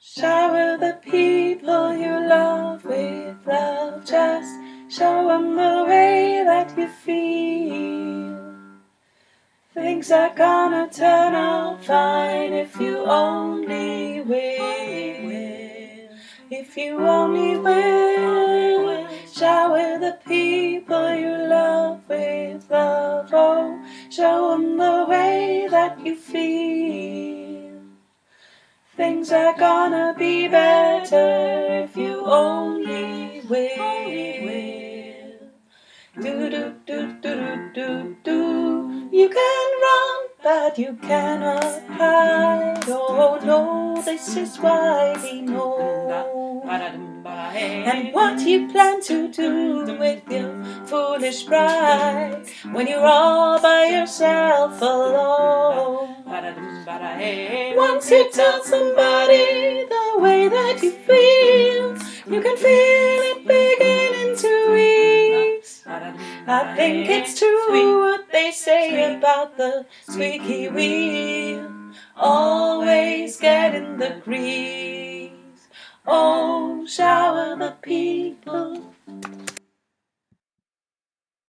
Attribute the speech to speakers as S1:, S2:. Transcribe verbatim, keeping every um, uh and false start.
S1: Shower the people you love with love. Just show them the way that you feel. Things are gonna turn out fine if you only will. If you only will. Shower the people you love with love. Oh, show them the way that you feel. Things are gonna be better if you only will. Do do do do do do. You can run, but you cannot hide. Oh no, this is why we know. And what you plan to do with your foolish pride when you're all by yourself alone. Once you tell somebody the way that you feel, you can feel it beginning to ease. I think it's true what they say about the squeaky wheel always get in the grease. Oh,